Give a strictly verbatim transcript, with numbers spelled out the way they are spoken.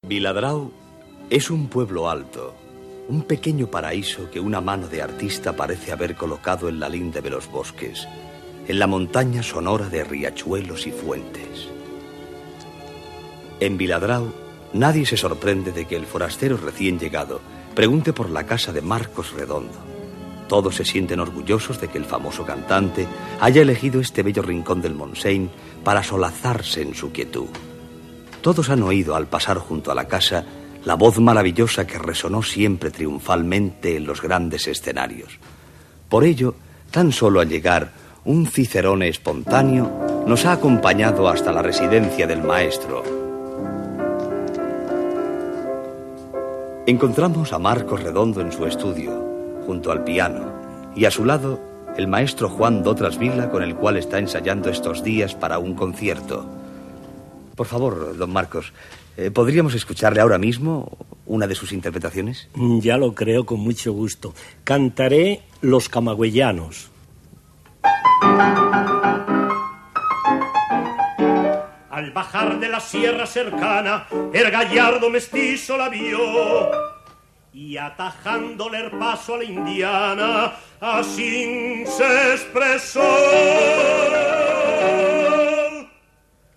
Viladrau es un pueblo alto, un pequeño paraíso que una mano de artista parece haber colocado en la linde de los bosques, en la montaña sonora de riachuelos y fuentes. En Viladrau, nadie se sorprende de que el forastero recién llegado pregunte por la casa de Marcos Redondo. Todos se sienten orgullosos de que el famoso cantante haya elegido este bello rincón del Montseny para solazarse en su quietud. Todos han oído al pasar junto a la casa la voz maravillosa que resonó siempre triunfalmente en los grandes escenarios. Por ello, tan solo al llegar, un cicerone espontáneo nos ha acompañado hasta la residencia del maestro. Encontramos a Marcos Redondo en su estudio, junto al piano, y a su lado el maestro Juan Dotras Vila, con el cual está ensayando estos días para un concierto. Por favor, don Marcos, ¿podríamos escucharle ahora mismo una de sus interpretaciones? Ya lo creo, con mucho gusto. Cantaré Los Camagüeyanos. Al bajar de la sierra cercana, el gallardo mestizo la vio, y atajándole el paso a la indiana, así se expresó.